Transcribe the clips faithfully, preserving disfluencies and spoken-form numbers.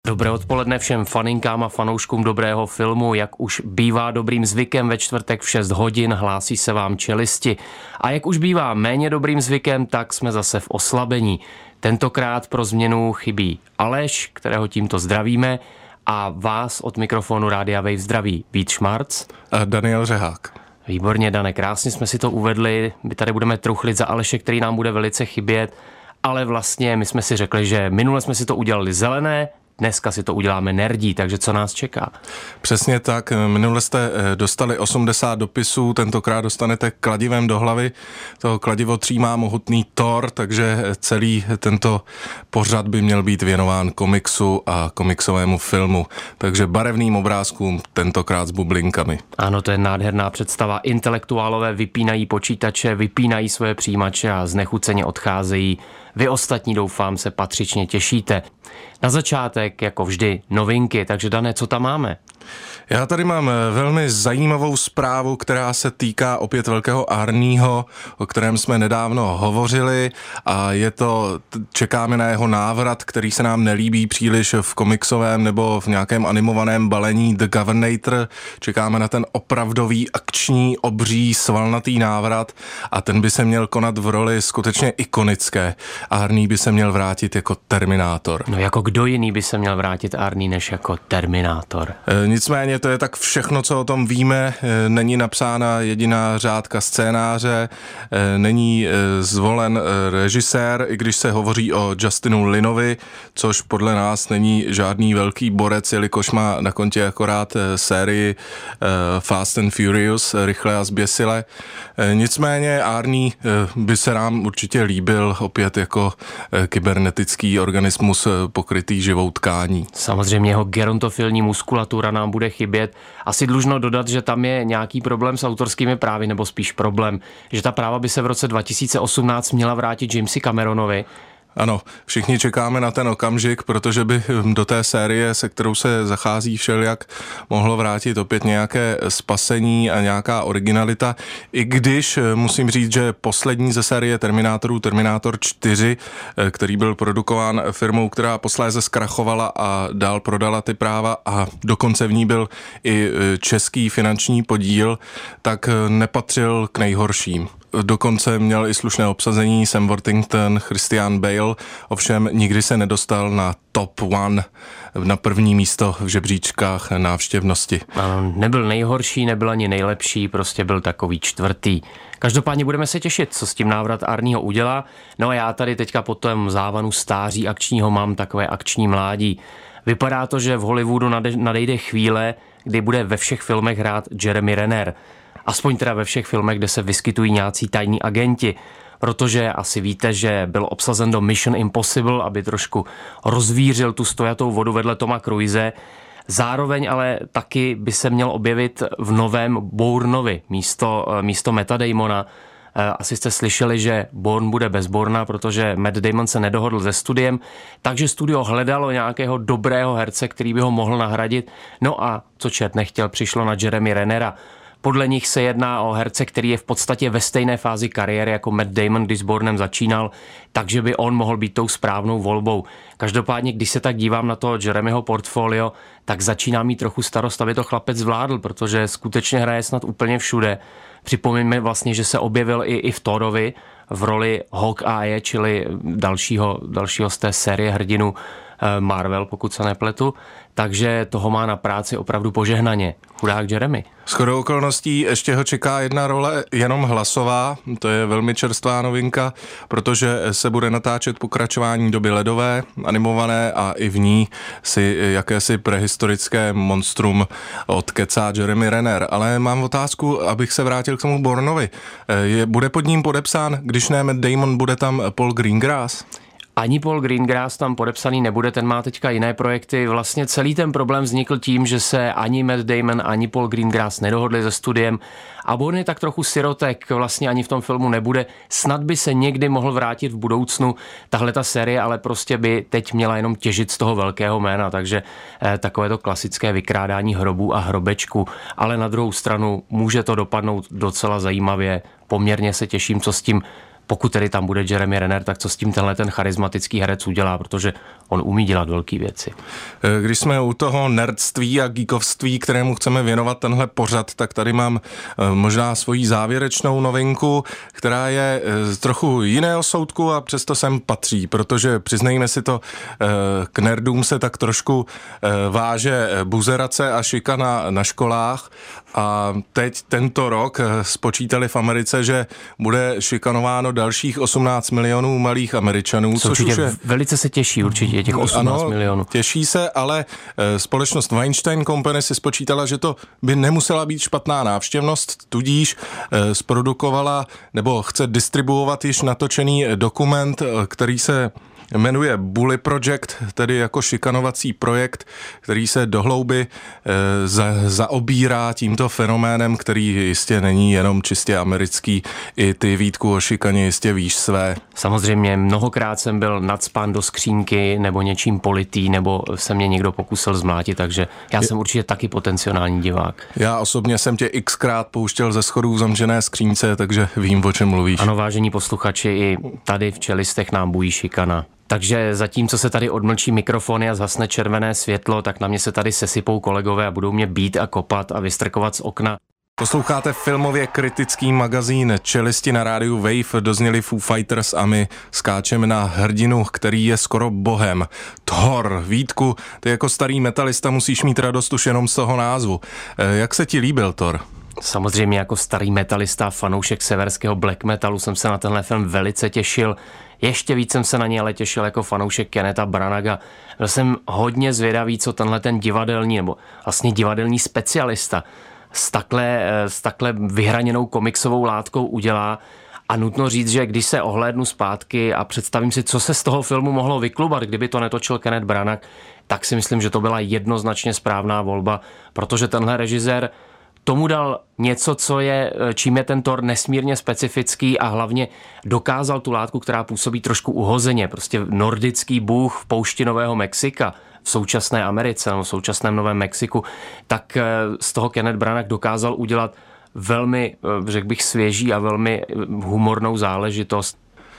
Dobré odpoledne všem faninkám a fanouškům dobrého filmu. Jak už bývá dobrým zvykem, ve čtvrtek v šest hodin hlásí se vám Čelisti. A jak už bývá méně dobrým zvykem, tak jsme zase v oslabení. Tentokrát pro změnu chybí Aleš, kterého tímto zdravíme, a vás od mikrofonu Rádia Wave zdraví Vít Šmarc a Daniel Řehák. Výborně, Dane, krásně jsme si to uvedli. My tady budeme truchlit za Aleše, který nám bude velice chybět, ale vlastně my jsme si řekli, že minule jsme si to udělali zelené, dneska si to uděláme nerdí, takže co nás čeká? Přesně tak, minule jste dostali osmdesát dopisů, tentokrát dostanete kladivem do hlavy. To kladivo třímá mohutný Thor, takže celý tento pořad by měl být věnován komiksu a komiksovému filmu. Takže barevným obrázkům, tentokrát s bublinkami. Ano, to je nádherná představa. Intelektuálové vypínají počítače, vypínají svoje přijímače a znechuceně odcházejí. Vy ostatní, doufám, se patřičně těšíte. Na začátek, jako vždy, novinky, takže Dané, co tam máme? Já tady mám velmi zajímavou zprávu, která se týká opět velkého Arnieho, o kterém jsme nedávno hovořili, a je to, čekáme na jeho návrat, který se nám nelíbí příliš v komiksovém nebo v nějakém animovaném balení The Governator. Čekáme na ten opravdový akční, obří, svalnatý návrat a ten by se měl konat v roli skutečně ikonické. Arnie by se měl vrátit jako Terminátor. No jako kdo jiný by se měl vrátit Arnie než jako Terminátor? E, nicméně to je tak všechno, co o tom víme. Není napsána jediná řádka scénáře, není zvolen režisér, i když se hovoří o Justinu Linovi, což podle nás není žádný velký borec, jelikož má na kontě akorát sérii Fast and Furious, rychle a zběsile. Nicméně Arnie by se nám určitě líbil opět jako kybernetický organismus pokrytý živou tkání. Samozřejmě jeho gerontofilní muskulatura nám bude chybět. Asi dlužno dodat, že tam je nějaký problém s autorskými právy, nebo spíš problém, že ta práva by se v roce dva tisíce osmnáct měla vrátit Jamesi Cameronovi. Ano, všichni čekáme na ten okamžik, protože by do té série, se kterou se zachází všelijak, mohlo vrátit opět nějaké spasení a nějaká originalita. I když musím říct, že poslední ze série Terminátorů, Terminátor čtyři, který byl produkován firmou, která posléze zkrachovala a dál prodala ty práva a dokonce v ní byl i český finanční podíl, tak nepatřil k nejhorším. Dokonce měl i slušné obsazení Sam Worthington, Christian Bale, ovšem nikdy se nedostal na top one, na první místo v žebříčkách návštěvnosti. Ano, nebyl nejhorší, nebyl ani nejlepší, prostě byl takový čtvrtý. Každopádně budeme se těšit, co s tím návrat Arnieho udělá. No a já tady teďka po tom závanu stáří akčního mám takové akční mládí. Vypadá to, že v Hollywoodu nadejde chvíle, kdy bude ve všech filmech hrát Jeremy Renner. Aspoň teda ve všech filmech, kde se vyskytují nějací tajní agenti, protože asi víte, že byl obsazen do Mission Impossible, aby trošku rozvířil tu stojatou vodu vedle Toma Cruise. Zároveň ale taky by se měl objevit v novém Bournovi místo, místo Matta Damona. Asi jste slyšeli, že Bourne bude bez Bourna, protože Matt Damon se nedohodl se studiem, takže studio hledalo nějakého dobrého herce, který by ho mohl nahradit. No a co čert nechtěl, přišlo na Jeremy Rennera. Podle nich se jedná o herce, který je v podstatě ve stejné fázi kariéry jako Matt Damon, když s Bournem začínal, takže by on mohl být tou správnou volbou. Každopádně, když se tak dívám na to Jeremyho portfolio, tak začíná mít trochu starost, aby to chlapec zvládl, protože skutečně hraje snad úplně všude. Připomeňme vlastně, že se objevil i, i v Thorovi v roli Hawkeye, čili dalšího, dalšího z té série hrdinů Marvel, pokud se nepletu, takže toho má na práci opravdu požehnaně. Chudák Jeremy. Shodou okolností ještě ho čeká jedna role jenom hlasová, to je velmi čerstvá novinka, protože se bude natáčet pokračování Doby ledové, animované, a i v ní si jakési prehistorické monstrum odkecá Jeremy Renner. Ale mám otázku, abych se vrátil k tomu Bournovi. Je, bude pod ním podepsán, když ne Matt Damon, bude tam Paul Greengrass? Ani Paul Greengrass tam podepsaný nebude, ten má teďka jiné projekty. Vlastně celý ten problém vznikl tím, že se ani Matt Damon, ani Paul Greengrass nedohodli se studiem a Bourne je tak trochu sirotek, vlastně ani v tom filmu nebude. Snad by se někdy mohl vrátit v budoucnu tahle ta série, ale prostě by teď měla jenom těžit z toho velkého jména, takže eh, takové to klasické vykrádání hrobů a hrobečku, ale na druhou stranu může to dopadnout docela zajímavě. Poměrně se těším, co s tím pokud tedy tam bude Jeremy Renner, tak co s tím tenhle ten charismatický herec udělá, protože on umí dělat velké věci. Když jsme u toho nerdství a geekovství, kterému chceme věnovat tenhle pořad, tak tady mám možná svoji závěrečnou novinku, která je z trochu jiného soudku a přesto sem patří, protože přiznejme si to, k nerdům se tak trošku váže buzerace a šikana na školách a teď tento rok spočítali v Americe, že bude šikanováno dalších osmnáct milionů malých Američanů, Co což už je... Velice se těší určitě těch osmnáct ano, milionů. Těší se, ale společnost Weinstein Company si spočítala, že to by nemusela být špatná návštěvnost, tudíž zprodukovala nebo chce distribuovat již natočený dokument, který se jmenuje Bully Project, tedy jako šikanovací projekt, který se dohlouby e, za, zaobírá tímto fenoménem, který jistě není jenom čistě americký. I ty, Vítku, o šikaně jistě víš své. Samozřejmě mnohokrát jsem byl nacpán do skřínky nebo něčím politý, nebo se mě někdo pokusil zmlátit, takže já jsem určitě taky potenciální divák. Já osobně jsem tě xkrát pouštěl ze schodů v zamčené skřínce, takže vím, o čem mluvíš. Ano, vážení posluchači, i tady v Čelistech nám bují šikana. Takže zatímco se tady odmlčí mikrofony a zhasne červené světlo, tak na mě se tady sesypou kolegové a budou mě bít a kopat a vystrkovat z okna. Posloucháte filmově kritický magazín Čelisti na rádiu Wave, dozněli Foo Fighters a my skáčeme na hrdinu, který je skoro bohem. Thor. Vítku, ty jako starý metalista musíš mít radost už jenom z toho názvu. Jak se ti líbil Thor? Samozřejmě jako starý metalista, fanoušek severského black metalu jsem se na tenhle film velice těšil. Ještě víc jsem se na něj ale těšil jako fanoušek Kennetha Branaga. Byl jsem hodně zvědavý, co tenhle ten divadelní, nebo vlastně divadelní specialista s takhle, s takhle vyhraněnou komiksovou látkou udělá. A nutno říct, že když se ohlédnu zpátky a představím si, co se z toho filmu mohlo vyklubat, kdyby to netočil Kenneth Branagh, tak si myslím, že to byla jednoznačně správná volba, protože tenhle režisér tomu dal něco, co je, čím je ten Thor nesmírně specifický a hlavně dokázal tu látku, která působí trošku uhozeně, prostě nordický bůh v poušti Nového Mexika, v současné Americe nebo v současném Novém Mexiku, tak z toho Kenneth Branagh dokázal udělat velmi, řekl bych, svěží a velmi humornou záležitost.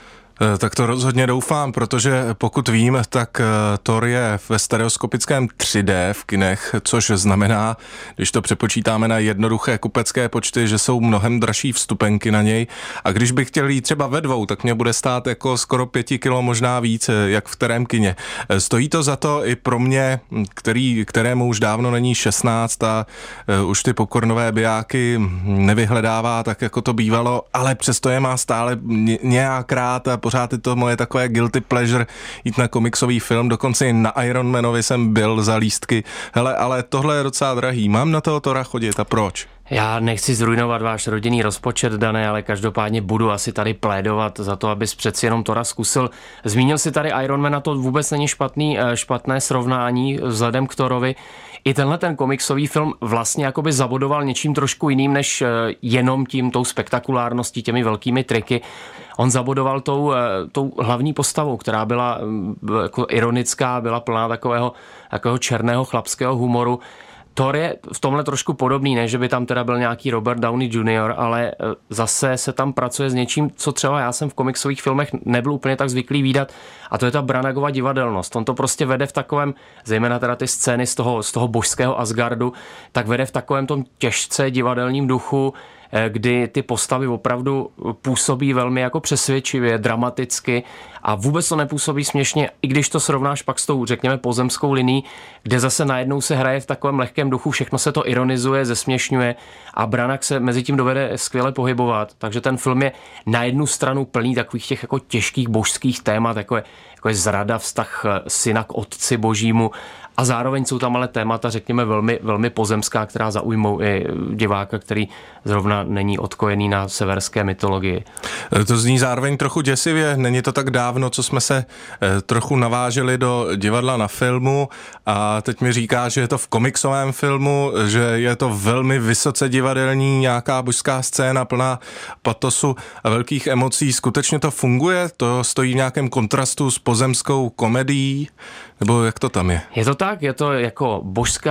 Tak to rozhodně doufám, protože pokud vím, tak Thor je ve stereoskopickém tři dé v kinech, což znamená, když to přepočítáme na jednoduché kupecké počty, že jsou mnohem dražší vstupenky na něj. A když bych chtěl jít třeba ve dvou, tak mě bude stát jako skoro pěti kilo, možná víc, jak v kterém kině. Stojí to za to i pro mě, který, kterému už dávno není šestnáct a už ty pokornové bijáky nevyhledává tak, jako to bývalo, ale přesto je má stále nějak rád a pořád je to moje takové guilty pleasure jít na komiksový film, dokonce i na Iron Manovi jsem byl za lístky. Hele, ale tohle je docela drahý, mám na toho Thora chodit a proč? Já nechci zrujnovat váš rodinný rozpočet, Dané, ale každopádně budu asi tady plédovat za to, abys přeci jenom Thora zkusil. Zmínil si tady Ironmana, to vůbec není špatný, špatné srovnání vzhledem k Thorovi. I tenhle ten komiksový film vlastně jakoby zabodoval něčím trošku jiným, než jenom tím, tou spektakulárností, těmi velkými triky. On zabodoval tou, tou hlavní postavou, která byla jako ironická, byla plná takového, takového černého chlapského humoru. Thor je v tomhle trošku podobný, ne, že by tam teda byl nějaký Robert Downey junior, ale zase se tam pracuje s něčím, co třeba já jsem v komiksových filmech nebyl úplně tak zvyklý vídat, a to je ta Branagova divadelnost. On to prostě vede v takovém, zejména teda ty scény z toho, z toho božského Asgardu, tak vede v takovém tom těžce divadelním duchu, kdy ty postavy opravdu působí velmi jako přesvědčivě, dramaticky a vůbec to nepůsobí směšně, i když to srovnáš pak s tou, řekněme, pozemskou linií, kde zase najednou se hraje v takovém lehkém duchu, všechno se to ironizuje, zesměšňuje a Branagh se mezi tím dovede skvěle pohybovat. Takže ten film je na jednu stranu plný takových těch jako těžkých božských témat, jako je, jako je zrada, vztah syna k otci božímu, a zároveň jsou tam ale témata, řekněme, velmi, velmi pozemská, která zaujmou i diváka, který zrovna není odkojený na severské mytologii. To zní zároveň trochu děsivě. Není to tak dávno, co jsme se trochu naváželi do divadla na filmu a teď mi říká, že je to v komiksovém filmu, že je to velmi vysoce divadelní, nějaká božská scéna plná patosu a velkých emocí. Skutečně to funguje? To stojí v nějakém kontrastu s pozemskou komedií? Nebo jak to tam je? Je to tak, je to jako božská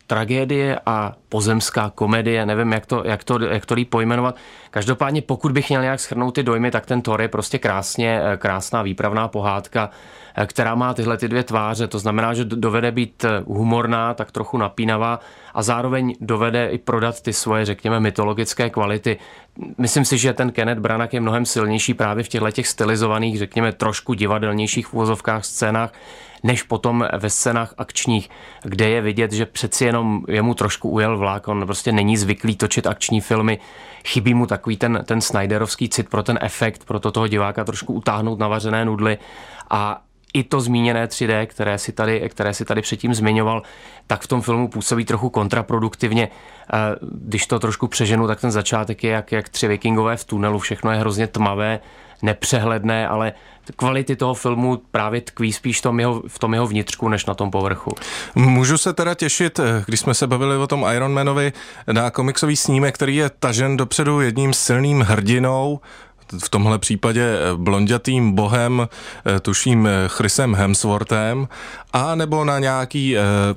tragédie a pozemská komedie, nevím, jak to, jak to, jak to líp pojmenovat. Každopádně, pokud bych měl nějak shrnout ty dojmy, tak ten Thor je prostě krásně, krásná výpravná pohádka, která má tyhle ty dvě tváře, to znamená, že dovede být humorná, tak trochu napínavá a zároveň dovede i prodat ty svoje, řekněme, mytologické kvality. Myslím si, že ten Kenneth Branagh je mnohem silnější právě v těchto těch stylizovaných, řekněme, trošku divadelnějších v uvozovkách scénách, než potom ve scénách akčních, kde je vidět, že přeci jenom jemu trošku ujel vlak, on prostě není zvyklý točit akční filmy, chybí mu takový ten, ten Snyderovský cit pro ten efekt, pro to toho diváka trošku utáhnout na vařené nudly a i to zmíněné tři dé, které si tady, které si tady předtím zmiňoval, tak v tom filmu působí trochu kontraproduktivně. Když to trošku přeženu, tak ten začátek je jak, jak tři vikingové v tunelu, všechno je hrozně tmavé, nepřehledné, ale kvality toho filmu právě tkví spíš v tom jeho, v tom jeho vnitřku, než na tom povrchu. Můžu se teda těšit, když jsme se bavili o tom Iron Manovi, na komiksový snímek, který je tažen dopředu jedním silným hrdinou, v tomhle případě blondětým bohem, tuším Chrisem Hemsworthem, a nebo na nějaký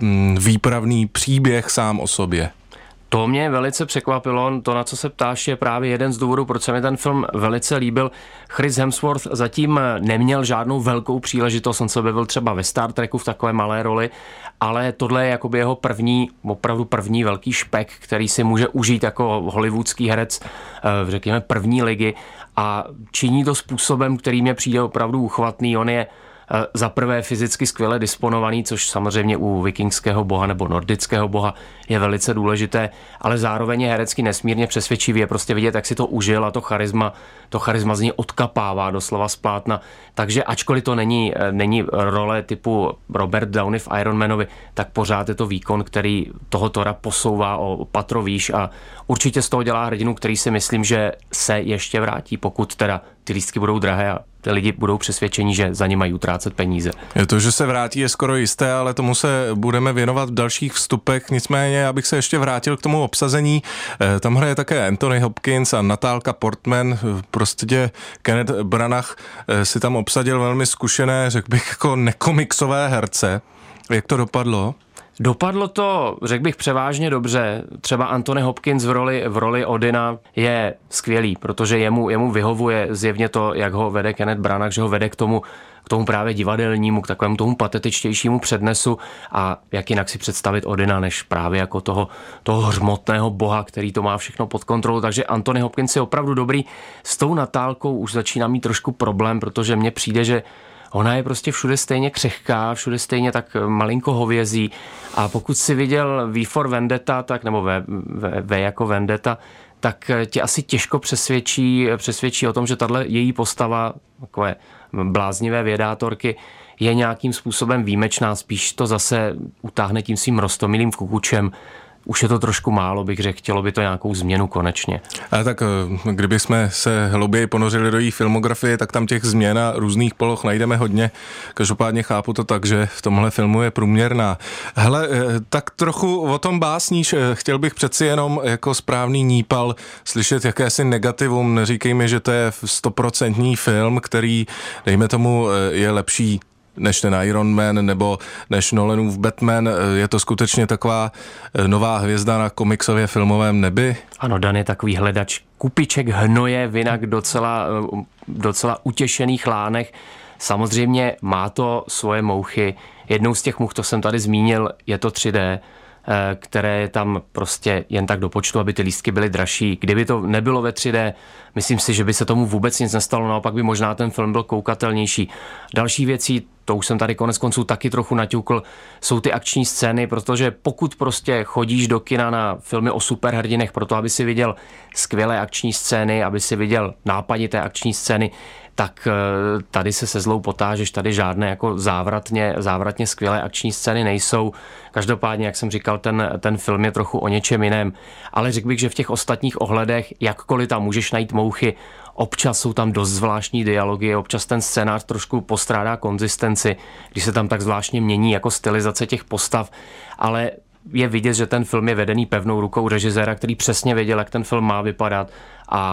výpravný příběh sám o sobě? To mě velice překvapilo, to, na co se ptáš, je právě jeden z důvodů, proč se mi ten film velice líbil. Chris Hemsworth zatím neměl žádnou velkou příležitost, on se objevil třeba ve Star Treku v takové malé roli, ale tohle je jakoby jeho první, opravdu první velký špek, který si může užít jako hollywoodský herec, řekněme první ligy, a činí to způsobem, který mě přijde opravdu uchvatný. On je za prvé fyzicky skvěle disponovaný, což samozřejmě u vikingského boha nebo nordického boha je velice důležité, ale zároveň je herecky nesmírně přesvědčivý, je prostě vidět, jak si to užil a to charisma, to charisma z něj odkapává doslova z plátna. Takže ačkoliv to není, není role typu Robert Downey v Iron Manovi, tak pořád je to výkon, který toho Thora posouvá o patro výš a určitě z toho dělá hrdinu, který si myslím, že se ještě vrátí, pokud teda ty lístky budou drahé a ty lidi budou přesvědčeni, že za ně mají utrácet peníze. Je to, že se vrátí, je skoro jisté, ale tomu se budeme věnovat v dalších vstupech. Nicméně, abych se ještě vrátil k tomu obsazení. Tam hraje také Anthony Hopkins a Natálka Portman. Prostě Kenneth Branagh si tam obsadil velmi zkušené, řekl bych, jako nekomiksové herce. Jak to dopadlo? Dopadlo to, řekl bych, převážně dobře. Třeba Anthony Hopkins v roli, v roli Odina je skvělý, protože jemu, jemu vyhovuje zjevně to, jak ho vede Kenneth Branagh, že ho vede k tomu, k tomu právě divadelnímu, k takovému tomu patetičtějšímu přednesu a jak jinak si představit Odina, než právě jako toho, toho hřmotného boha, který to má všechno pod kontrolou. Takže Anthony Hopkins je opravdu dobrý. S tou Natálkou už začíná mít trošku problém, protože mně přijde, že ona je prostě všude stejně křehká, všude stejně tak malinko hovězí a pokud si viděl V for Vendetta, tak, nebo V, v, v jako Vendetta, tak tě asi těžko přesvědčí, přesvědčí o tom, že tahle její postava, takové bláznivé vědátorky, je nějakým způsobem výjimečná, spíš to zase utáhne tím svým roztomilým kukučem. Už je to trošku málo, bych řekl, chtělo by to nějakou změnu konečně. A tak kdybychom se hlouběji ponořili do její filmografie, tak tam těch změn a různých poloh najdeme hodně. Každopádně chápu to tak, že v tomhle filmu je průměrná. Hele, tak trochu o tom básníš. Chtěl bych přeci jenom jako správný nípal slyšet jakési negativum. Neříkej mi, že to je stoprocentní film, který, dejme tomu, je lepší než ten Iron Man nebo než Nolanův Batman. Je to skutečně taková nová hvězda na komiksově filmovém nebi? Ano, Dan je takový hledač kupiček hnoje v jinak docela, docela utěšených lánech. Samozřejmě má to svoje mouchy. Jednou z těch mouch, to jsem tady zmínil, je to tři dé, které je tam prostě jen tak do počtu, aby ty lístky byly dražší. Kdyby to nebylo ve tři dé, myslím si, že by se tomu vůbec nic nestalo, naopak by možná ten film byl koukatelnější. Další věcí, to už jsem tady konec konců taky trochu naťukl, jsou ty akční scény, protože pokud prostě chodíš do kina na filmy o superhrdinech proto, aby si viděl skvělé akční scény, aby si viděl nápadité akční scény, tak tady se se zlou potážeš, tady žádné jako závratně, závratně skvělé akční scény nejsou. Každopádně, jak jsem říkal, ten, ten film je trochu o něčem jiném. Ale řekl bych, že v těch ostatních ohledech, jakkoliv tam můžeš najít mouchy, občas jsou tam dost zvláštní dialogy, občas ten scénář trošku postrádá konzistenci, když se tam tak zvláštně mění jako stylizace těch postav, ale je vidět, že ten film je vedený pevnou rukou režiséra, který přesně věděl, jak ten film má vypadat a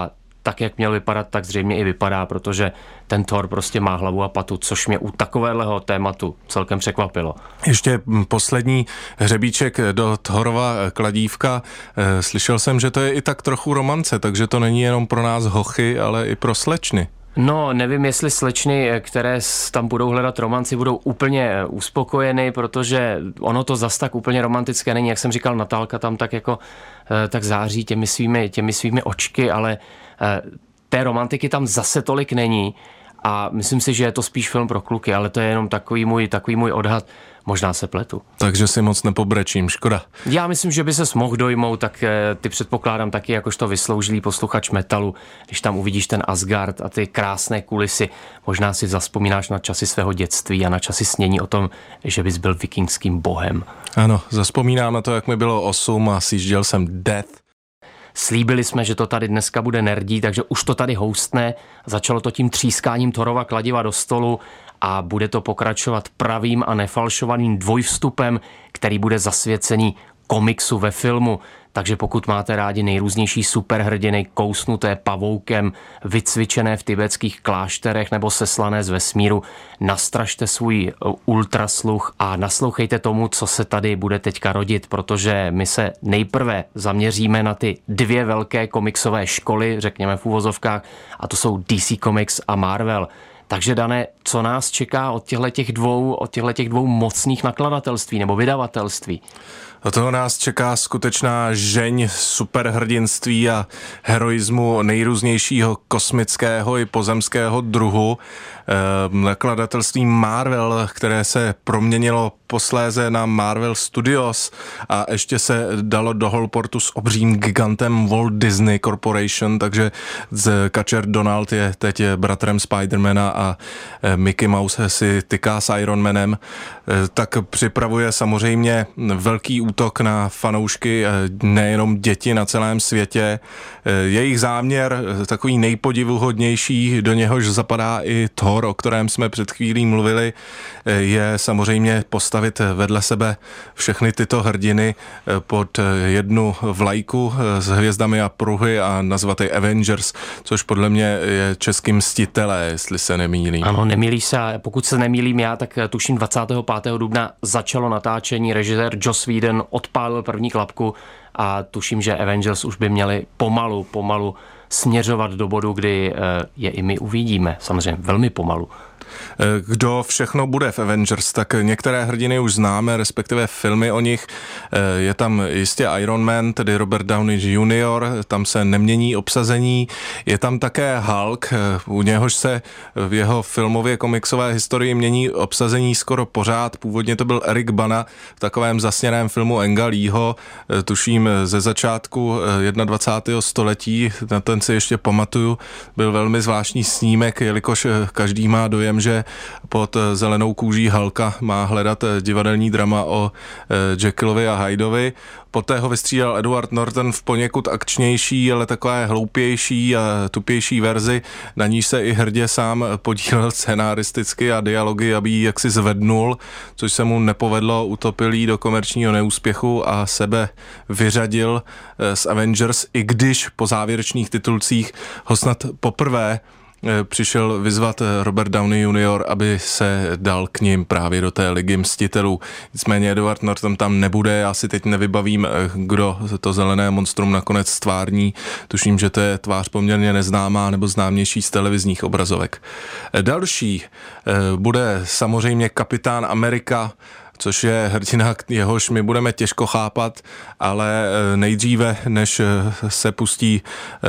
tak, jak měl vypadat, tak zřejmě i vypadá, protože ten Thor prostě má hlavu a patu, což mě u takového tématu celkem překvapilo. Ještě poslední hřebíček do Thorova kladívka. Slyšel jsem, že to je i tak trochu romance, takže to není jenom pro nás hochy, ale i pro slečny. No, nevím, jestli slečny, které tam budou hledat romanci, budou úplně uspokojeny, protože ono to zas tak úplně romantické není. Jak jsem říkal, Natálka tam tak jako tak září těmi svými, těmi svými očky, ale té romantiky tam zase tolik není. A myslím si, že je to spíš film pro kluky, ale to je jenom takový můj, takový můj odhad. Možná se pletu. Takže si moc nepobrečím, škoda. Já myslím, že by ses mohl dojmout, tak ty předpokládám taky jakožto vysloužilý posluchač metalu, když tam uvidíš ten Asgard a ty krásné kulisy. Možná si zaspomínáš na časy svého dětství a na časy snění o tom, že bys byl vikingským bohem. Ano, zaspomínám na to, jak mi bylo osm a sjížděl jsem Death. Slíbili jsme, že to tady dneska bude nerdí, takže už to tady houstne. Začalo to tím třískáním Thorova kladiva do stolu a bude to pokračovat pravým a nefalšovaným dvojvstupem, který bude zasvěcený komiksu ve filmu. Takže pokud máte rádi nejrůznější superhrdiny kousnuté pavoukem, vycvičené v tibetských klášterech nebo seslané z vesmíru, nastražte svůj ultrasluch a naslouchejte tomu, co se tady bude teďka rodit, protože my se nejprve zaměříme na ty dvě velké komiksové školy, řekněme v úvozovkách, a to jsou D C Comics a Marvel. Takže, Dané, co nás čeká od těchto dvou, od těchto dvou mocných nakladatelství nebo vydavatelství? A toho nás čeká skutečná žeň superhrdinství a heroismu nejrůznějšího kosmického i pozemského druhu. Nakladatelství Marvel, které se proměnilo posléze na Marvel Studios a ještě se dalo do holportu s obřím gigantem Walt Disney Corporation, takže kačer Donald je teď bratrem Spidermana a Mickey Mouse si tyká s Ironmanem, tak připravuje samozřejmě velký útok na fanoušky, nejenom děti na celém světě. Jejich záměr, takový nejpodivuhodnější, do něhož zapadá i Thor, o kterém jsme před chvílí mluvili, je samozřejmě postavit vedle sebe všechny tyto hrdiny pod jednu vlajku s hvězdami a pruhy a nazvat je Avengers, což podle mě je český Mstitelé, jestli se nemýlím. Ano, nemýlíš se, pokud se nemýlím já, tak tuším dvacátého pátého dubna začalo natáčení, režisér Joss Whedon odpálil první klapku a tuším, že Avengers už by měli pomalu, pomalu směřovat do bodu, kdy je i my uvidíme. Samozřejmě velmi pomalu. Kdo všechno bude v Avengers, tak některé hrdiny už známe, respektive filmy o nich. Je tam jistě Iron Man, tedy Robert Downey junior, tam se nemění obsazení. Je tam také Hulk, u něhož se v jeho filmově komiksové historii mění obsazení skoro pořád. Původně to byl Eric Bana v takovém zasněném filmu Anga Leeho, tuším ze začátku dvacátého prvního století, na ten si ještě pamatuju. Byl velmi zvláštní snímek, jelikož každý má dojem, že pod zelenou kůží Hulka má hledat divadelní drama o Jekyllovi a Hydovi. Poté ho vystřídal Edward Norton v poněkud akčnější, ale takové hloupější a tupější verzi, na níž se i hrdě sám podílel scenaristicky a dialogy, aby ji jaksi zvednul, což se mu nepovedlo, utopil jí do komerčního neúspěchu a sebe vyřadil z Avengers, i když po závěrečných titulcích ho snad poprvé přišel vyzvat Robert Downey junior, aby se dal k ním právě do té ligy mstitelů. Nicméně Edward Norton tam nebude, já si teď nevybavím, kdo to zelené monstrum nakonec stvární. Tuším, že to je tvář poměrně neznámá nebo známější z televizních obrazovek. Další bude samozřejmě Kapitán Amerika, což je hrdina, jehož my budeme těžko chápat, ale nejdříve, než se pustí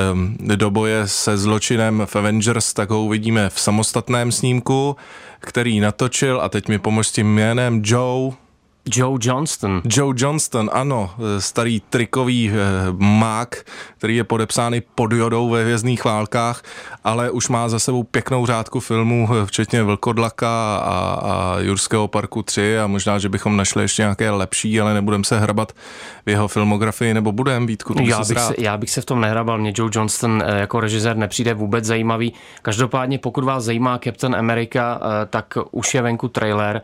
do boje se zločinem v Avengers, tak ho uvidíme v samostatném snímku, který natočil, a teď mi pomož s tím jménem, Joe... Joe Johnston. Joe Johnston, ano, starý trikový mák, který je podepsány pod Jodou ve Hvězdných válkách, ale už má za sebou pěknou řádku filmů, včetně Vlkodlaka a, a Jurského parku tři, a možná, že bychom našli ještě nějaké lepší, ale nebudeme se hrabat v jeho filmografii, nebo budeme, Vítku? Já bych, se, já bych se v tom nehrabal, mě Joe Johnston jako režisér nepřijde vůbec zajímavý. Každopádně, pokud vás zajímá Captain America, tak už je venku trailer,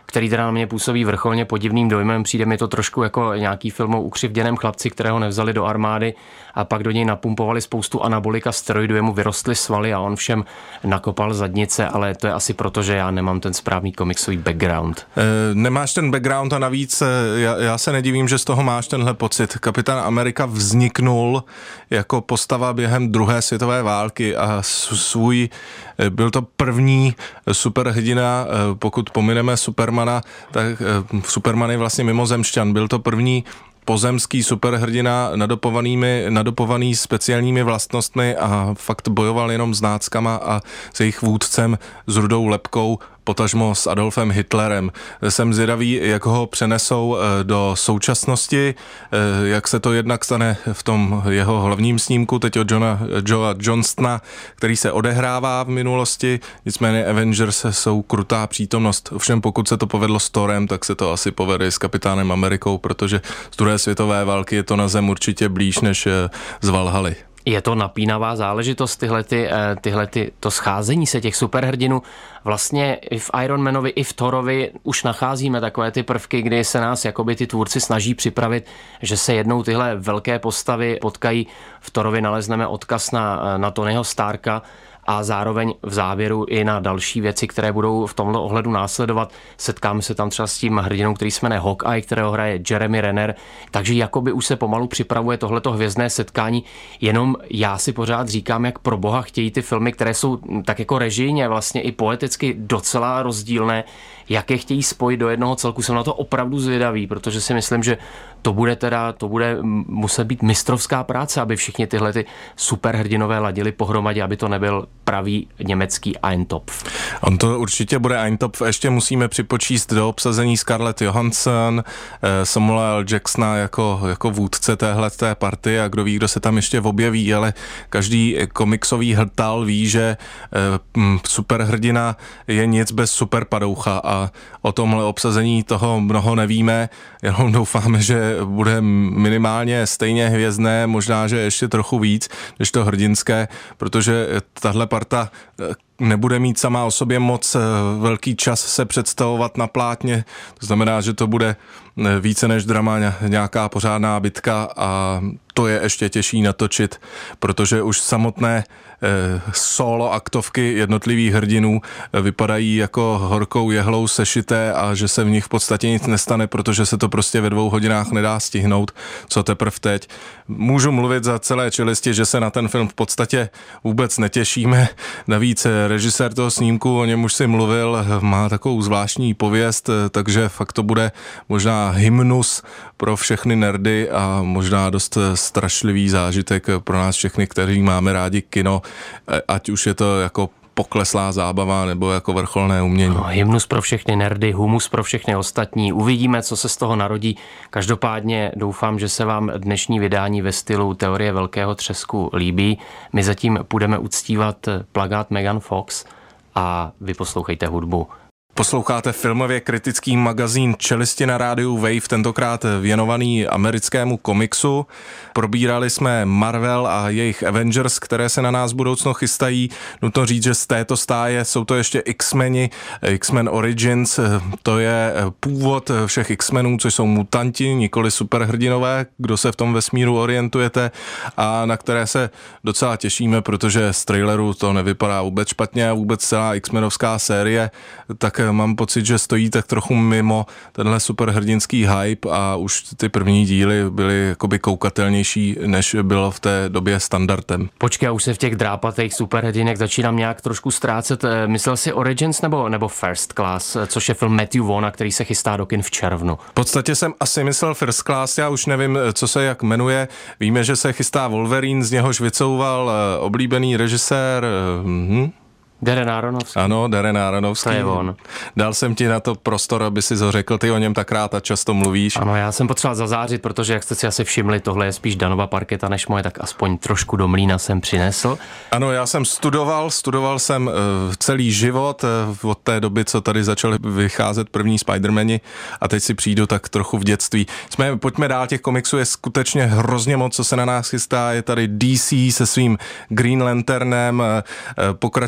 který teda na mě působí vrcholně podivným dojmem. Přijde mi to trošku jako nějaký film o ukřivděném chlapci, kterého nevzali do armády a pak do něj napumpovali spoustu anabolika steroidů, jemu vyrostly svaly a on všem nakopal zadnice, ale to je asi proto, že já nemám ten správný komiksový background. E, nemáš ten background a navíc já, já se nedivím, že z toho máš tenhle pocit. Kapitán Amerika vzniknul jako postava během druhé světové války a svůj, byl to první superhrdina, pokud pomineme Supermana, tak Superman je vlastně mimozemšťan, byl to první pozemský superhrdina nadopovanými, nadopovaný speciálními vlastnostmi a fakt bojoval jenom s náckama a s jejich vůdcem, s Rudou Lebkou, potažmo s Adolfem Hitlerem. Jsem zvědavý, jak ho přenesou do současnosti, jak se to jednak stane v tom jeho hlavním snímku, teď od Johna, Joea Johnstona, který se odehrává v minulosti, nicméně Avengers jsou krutá přítomnost. Ovšem pokud se to povedlo s Thorem, tak se to asi povede s Kapitánem Amerikou, protože z druhé světové války je to na zem určitě blíž než z Valhaly. Je to napínavá záležitost, tyhle, ty, tyhle ty, to scházení se těch superhrdinů. Vlastně i v Ironmanovi, i v Thorovi už nacházíme takové ty prvky, kdy se nás jakoby ty tvůrci snaží připravit, že se jednou tyhle velké postavy potkají. V Thorovi nalezneme odkaz na, na Tonyho Starka a zároveň v závěru i na další věci, které budou v tomto ohledu následovat. Setkáme se tam třeba s tím hrdinou, který se jmenuje Hawkeye, kterého hraje Jeremy Renner, takže jakoby už se pomalu připravuje tohleto hvězdné setkání, jenom já si pořád říkám, jak pro boha chtějí ty filmy, které jsou tak jako režijně, vlastně i poeticky docela rozdílné, jak je chtějí spojit do jednoho celku. Jsem na to opravdu zvědavý, protože si myslím, že to bude teda, to bude muset být mistrovská práce, aby všichni tyhle ty superhrdinové ladili pohromadě, aby to nebyl pravý německý Eintopf. On to určitě bude Eintopf. Ještě musíme připočíst do obsazení Scarlett Johansson, Samuela L. Jacksona jako, jako vůdce téhleté party a kdo ví, kdo se tam ještě objeví, ale každý komiksový hrtal ví, že superhrdina je nic bez superpadoucha a o tomhle obsazení toho mnoho nevíme, jenom doufáme, že bude minimálně stejně hvězdné, možná, že ještě trochu víc, než to hrdinské, protože tahle parta nebude mít sama o sobě moc velký čas se představovat na plátně, to znamená, že to bude více než drama, nějaká pořádná bitka a to je ještě těžší natočit, protože už samotné solo aktovky jednotlivých hrdinů vypadají jako horkou jehlou sešité a že se v nich v podstatě nic nestane, protože se to prostě ve dvou hodinách nedá stihnout, co teprv teď. Můžu mluvit za celé čelisti, že se na ten film v podstatě vůbec netěšíme. Navíc režisér toho snímku, o něm už si mluvil, má takovou zvláštní pověst, takže fakt to bude možná hymnus pro všechny nerdy a možná dost strašlivý zážitek pro nás všechny, kteří máme rádi kino, ať už je to jako pokleslá zábava nebo jako vrcholné umění. No, hymnus pro všechny nerdy, humus pro všechny ostatní. Uvidíme, co se z toho narodí. Každopádně doufám, že se vám dnešní vydání ve stylu Teorie velkého třesku líbí. My zatím půjdeme uctívat plakát Megan Fox a vy poslouchejte hudbu. Posloucháte filmově kritický magazín Čelisti na rádiu Wave, tentokrát věnovaný americkému komiksu. Probírali jsme Marvel a jejich Avengers, které se na nás budoucno chystají. Nutno říct, že z této stáje jsou to ještě X-meni, X-Men Origins, to je původ všech X-menů, což jsou mutanti, nikoli superhrdinové, kdo se v tom vesmíru orientujete a na které se docela těšíme, protože z traileru to nevypadá vůbec špatně a vůbec celá X-menovská série, tak mám pocit, že stojí tak trochu mimo tenhle superhrdinský hype a už ty první díly byly jakoby koukatelnější, než bylo v té době standardem. Počkej, já už se v těch drápatých superhrdinek začínám nějak trošku ztrácet. Myslel jsi Origins nebo, nebo First Class, což je film Matthew Vaughna, který se chystá do kin v červnu? V podstatě jsem asi myslel First Class, já už nevím, co se jak jmenuje. Víme, že se chystá Wolverine, z něhož vycouval oblíbený režisér... Hm? Darren Aronofsky. Ano, Darren Aronofsky. To je on. Dal jsem ti na to prostor, aby si to řekl, ty o něm tak rád a často mluvíš. Ano, já jsem potřeboval zazářit, protože jak jste si asi všimli, tohle je spíš Danova parketa než moje, tak aspoň trošku do mlýna jsem přinesl. Ano, já jsem studoval, studoval jsem uh, celý život uh, od té doby, co tady začaly vycházet první Spider-mani a teď si přijdu tak trochu v dětství. Jsme, pojďme dál, těch komiksů je skutečně hrozně moc, co se na nás chystá. Je tady D C se svým Green Lanternem, uh, pokračování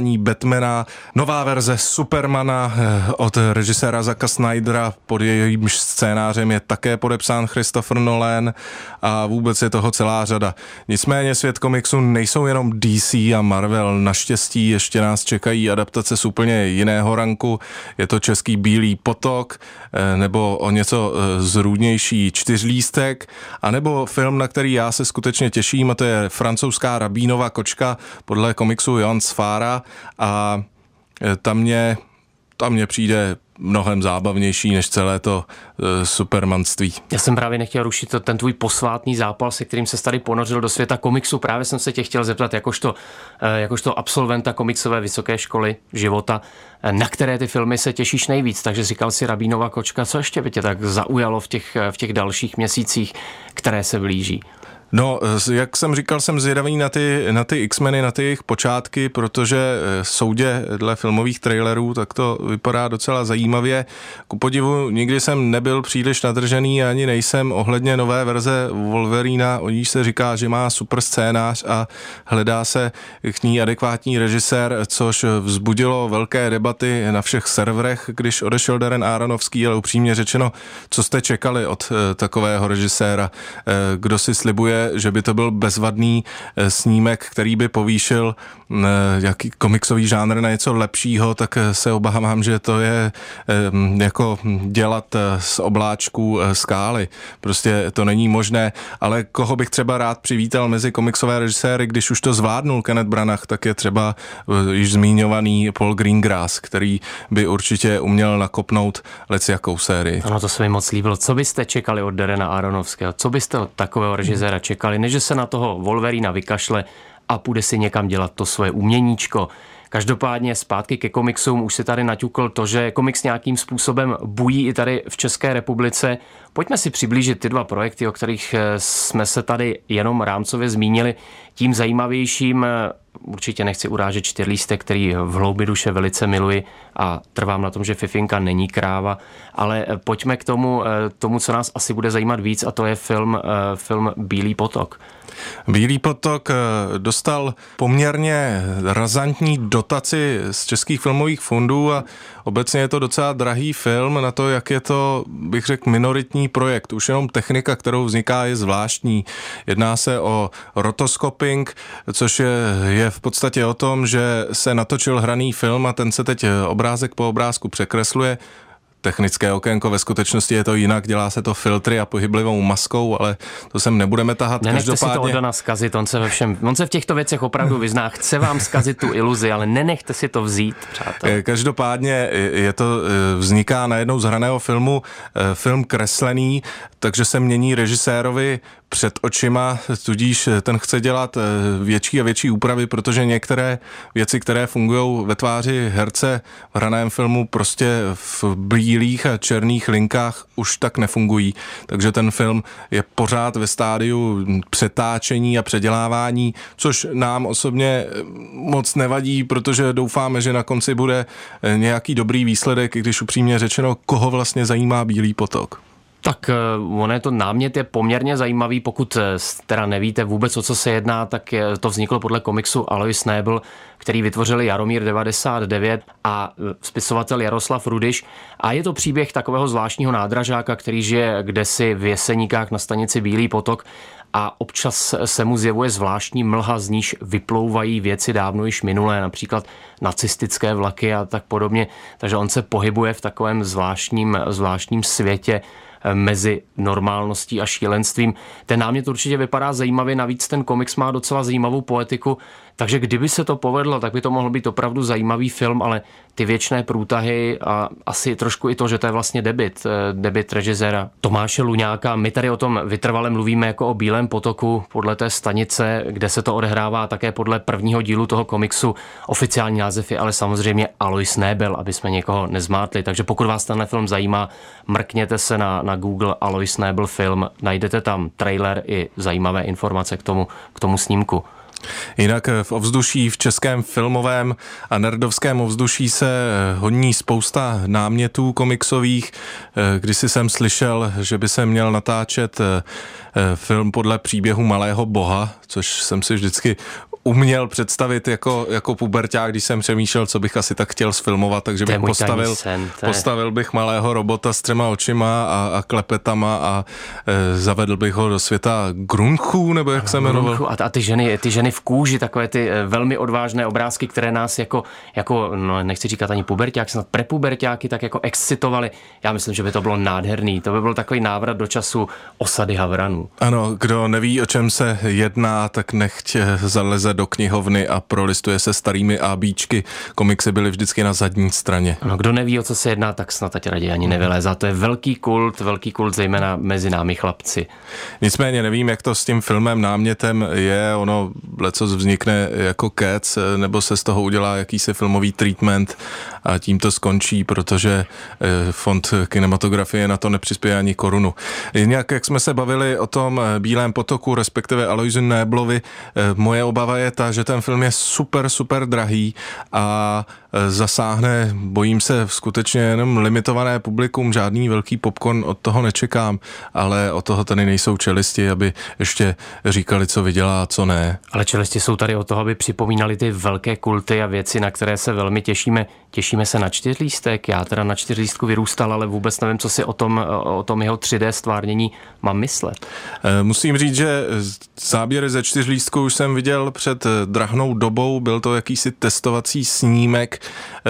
natáčení Batmana, nová verze Supermana od režiséra Zacka Snydera, pod jejímž scénářem je také podepsán Christopher Nolan a vůbec je toho celá řada. Nicméně svět komiksu nejsou jenom D C a Marvel, naštěstí ještě nás čekají adaptace z úplně jiného ranku, je to český Bílý potok, nebo o něco zrůdnější Čtyřlístek, anebo film, na který já se skutečně těším, a to je francouzská Rabínova kočka podle komiksu Jan Sfára a tam mě, tam mě přijde mnohem zábavnější než celé to uh, supermanství. Já jsem právě nechtěl rušit ten tvůj posvátný zápal, se kterým se tady ponořil do světa komiksu. Právě jsem se tě chtěl zeptat, jakožto, jakožto absolventa komiksové vysoké školy života, na které ty filmy se těšíš nejvíc. Takže říkal si Rabínova kočka, co ještě by tě tak zaujalo v těch, v těch dalších měsících, které se blíží? No, jak jsem říkal, jsem zvědavý na ty, na ty X-meny, na ty jejich počátky, protože soudě dle filmových trailerů, tak to vypadá docela zajímavě. Ku podivu, nikdy jsem nebyl příliš nadržený, ani nejsem ohledně nové verze Wolverina, o níž se říká, že má super scénář a hledá se k ní adekvátní režisér, což vzbudilo velké debaty na všech serverech, když odešel Darren Aronofsky, ale upřímně řečeno, co jste čekali od takového režiséra, kdo si slibuje, že by to byl bezvadný snímek, který by povýšil jaký komiksový žánr na něco lepšího, tak se obávám, že to je jako dělat z obláčků skály. Prostě to není možné, ale koho bych třeba rád přivítal mezi komiksové režiséry, když už to zvládnul Kenneth Branagh, tak je třeba již zmiňovaný Paul Greengrass, který by určitě uměl nakopnout lecjakou sérii. Ano, to se mi moc líbilo. Co byste čekali od Darrena Aronofského? Co byste od takového režiséra čekali, než se na toho Wolverina vykašle a půjde si někam dělat to svoje uměníčko? Každopádně zpátky ke komiksům, už si tady naťukl to, že komiks nějakým způsobem bují i tady v České republice. Pojďme si přiblížit ty dva projekty, o kterých jsme se tady jenom rámcově zmínili. Tím zajímavějším, určitě nechci urážet Čtyřlístek, který v hloubi duše velice miluji a trvám na tom, že Fifinka není kráva, ale pojďme k tomu, tomu, co nás asi bude zajímat víc, a to je film, film Bílý potok. Bílý potok dostal poměrně razantní dotaci z českých filmových fondů a obecně je to docela drahý film na to, jak je to, bych řekl, minoritní projekt. Už jenom technika, kterou vzniká, je zvláštní. Jedná se o rotoscoping, což je, je v podstatě o tom, že se natočil hraný film a ten se teď obrázek po obrázku překresluje. Technické okénko, ve skutečnosti je to jinak, dělá se to filtry a pohyblivou maskou, ale to sem nebudeme tahat. Nenechte si to od Dana zkazit, on se ve všem, on se v těchto věcech opravdu vyzná, chce vám zkazit tu iluzi, ale nenechte si to vzít, přátelé. Každopádně je to, vzniká najednou z hraného filmu film kreslený, takže se mění režisérovi před očima, tudíž ten chce dělat větší a větší úpravy, protože některé věci, které fungují ve tváři herce v hraném filmu, prostě v bílých a černých linkách už tak nefungují. Takže ten film je pořád ve stádiu přetáčení a předělávání, což nám osobně moc nevadí, protože doufáme, že na konci bude nějaký dobrý výsledek, i když upřímně řečeno, koho vlastně zajímá Bílý potok. Tak on je to námět je poměrně zajímavý, pokud teda nevíte vůbec, o co se jedná, tak to vzniklo podle komiksu Alois Nebel, který vytvořili Jaromír devadesát devět a spisovatel Jaroslav Rudyš. A je to příběh takového zvláštního nádražáka, který žije kdesi v Jeseníkách na stanici Bílý potok a občas se mu zjevuje zvláštní mlha, z níž vyplouvají věci dávno již minulé, například nacistické vlaky a tak podobně. Takže on se pohybuje v takovém zvláštním, zvláštním světě mezi normálností a šílenstvím. Ten námět určitě vypadá zajímavě, navíc ten komiks má docela zajímavou poetiku, takže kdyby se to povedlo, tak by to mohl být opravdu zajímavý film, ale ty věčné průtahy a asi trošku i to, že to je vlastně debut, debut režiséra Tomáše Luňáka. My tady o tom vytrvale mluvíme jako o Bílém potoku podle té stanice, kde se to odehrává, také podle prvního dílu toho komiksu. Oficiální název je ale samozřejmě Alois Nebel, aby jsme někoho nezmátli. Takže pokud vás tenhle film zajímá, mrkněte se na, na Google Alois Nebel film, najdete tam trailer i zajímavé informace k tomu, k tomu snímku. Jinak v ovzduší, v českém filmovém a nerdovském ovzduší se honí spousta námětů komiksových. Kdysi jsem slyšel, že by se měl natáčet film podle příběhu Malého boha, což jsem si vždycky uměl představit jako, jako puberťák, když jsem přemýšlel, co bych asi tak chtěl sfilmovat, takže bych postavil, sen, postavil bych malého robota s třema očima a, a klepetama a e, zavedl bych ho do světa grunchů, nebo jak se jmenoval. A, a ty ženy, ty ženy v kůži, takové ty velmi odvážné obrázky, které nás jako, jako no nechci říkat ani puberťák, snad prepuberťáky tak jako excitovaly. Já myslím, že by to bylo nádherný. To by byl takový návrat do času osady Havranů. Ano, kdo neví, o čem se jedná, tak nechť zaleze do knihovny a prolistuje se starými ábíčky. Komiksy byly vždycky na zadní straně. Ano, kdo neví, o co se jedná, tak snad ať raději ani nevylézá. To je velký kult, velký kult zejména mezi námi chlapci. Nicméně nevím, jak to s tím filmem námětem je. Ono lecos vznikne jako kec, nebo se z toho udělá jakýsi filmový treatment a tím to skončí, protože fond kinematografie na to nepřispěje ani korunu. Jinak, jak jsme se bavili o tom Bílém potoku, respektive Aloisi Néblovi, moje obava je ta, že ten film je super, super drahý a zasáhne, bojím se, skutečně jenom limitované publikum, žádný velký popcorn od toho nečekám, ale od toho tady nejsou čelisti, aby ještě říkali, co vydělá a co ne. Ale čelisti jsou tady od toho, aby připomínali ty velké kulty a věci, na které se velmi těšíme. Těšíme se na čtyřlístek, já teda na čtyřlístku vyrůstal, ale vůbec nevím, co si o tom, o tom jeho tři dé stvárnění mám myslet. Musím říct, že záběry ze čtyřlístku už jsem viděl před drahnou dobou, byl to jakýsi testovací snímek.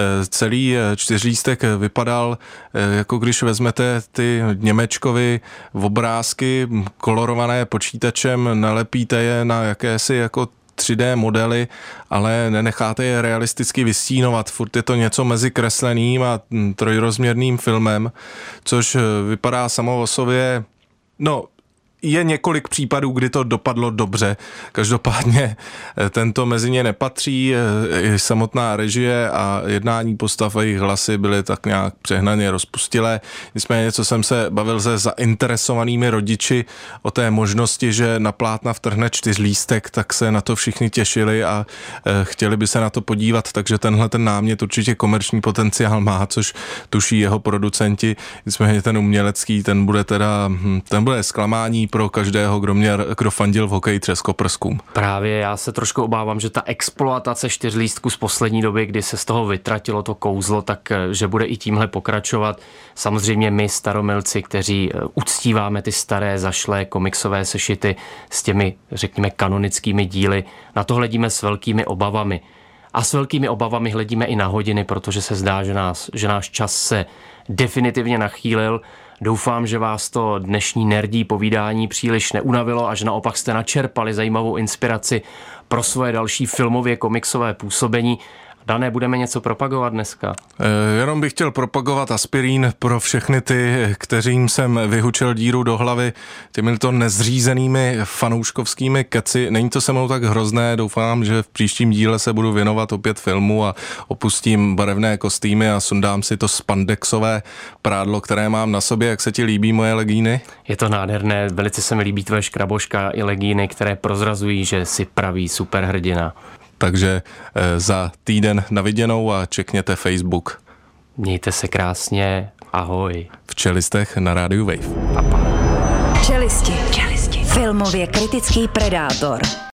Celý čtyřlístek vypadal, jako když vezmete ty Němečkovy obrázky kolorované počítačem, nalepíte je na jakési jako tři dé modely, ale nenecháte je realisticky vystínovat. Furt je to něco mezi kresleným a trojrozměrným filmem, což vypadá samo o sobě, no, je několik případů, kdy to dopadlo dobře. Každopádně tento mezi ně nepatří. I samotná režie a jednání postav a jejich hlasy byly tak nějak přehnaně rozpustilé. Nicméně, co jsem se bavil se zainteresovanými rodiči o té možnosti, že na plátna vtrhne čtyřlístek, tak se na to všichni těšili a chtěli by se na to podívat, takže tenhle ten námět určitě komerční potenciál má, což tuší jeho producenti. Nicméně ten umělecký, ten bude teda, ten bude zklamání pro každého, kdo, mě, kdo fandil v hokeji třeskoprskům. Právě já se trošku obávám, že ta exploatace čtyřlístku z poslední doby, kdy se z toho vytratilo to kouzlo, tak že bude i tímhle pokračovat. Samozřejmě my staromilci, kteří uctíváme ty staré zašlé komiksové sešity s těmi, řekněme, kanonickými díly, na to hledíme s velkými obavami. A s velkými obavami hledíme i na hodiny, protože se zdá, že, nás, že náš čas se definitivně nachýlil. Doufám, že vás to dnešní nerdí povídání příliš neunavilo a že naopak jste načerpali zajímavou inspiraci pro svoje další filmově komiksové působení. Dané, budeme něco propagovat dneska? E, jenom bych chtěl propagovat aspirín pro všechny ty, kterým jsem vyhučel díru do hlavy těmito nezřízenými fanouškovskými keci. Není to se mnou tak hrozné, doufám, že v příštím díle se budu věnovat opět filmu a opustím barevné kostýmy a sundám si to spandexové prádlo, které mám na sobě. Jak se ti líbí moje legíny? Je to nádherné, velice se mi líbí tvoje škraboška i legíny, které prozrazují, že jsi pravý superhrdina. Takže e, za týden na viděnou a čekněte Facebook. Mějte se krásně, ahoj. V Čelistech na rádiu Wave. Pa, pa. Čelisti. Čelisti. Filmově kritický predátor.